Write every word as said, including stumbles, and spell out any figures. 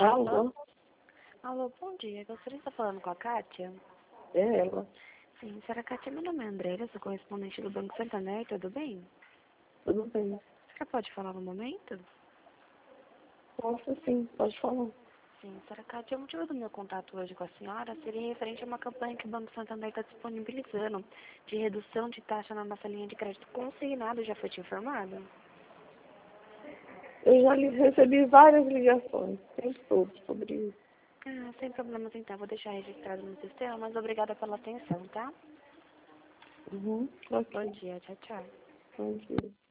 Alô? Alô, bom dia. Gostaria de estar falando com a Kátia? É ela. Sim, senhora Kátia, meu nome é Andréia, sou correspondente do Banco Santander, tudo bem? Tudo bem. A senhora pode falar no momento? Posso sim, pode falar. Sim, senhora Kátia, o motivo do meu contato hoje com a senhora seria referente a uma campanha que o Banco Santander está disponibilizando de redução de taxa na nossa linha de crédito consignado. Já foi te informado? Eu já li- recebi várias ligações, tem tudo sobre isso. Ah, sem problemas então, vou deixar registrado no sistema, mas obrigada pela atenção, tá? Uhum, Bom ok. dia, tchau, tchau. Bom dia.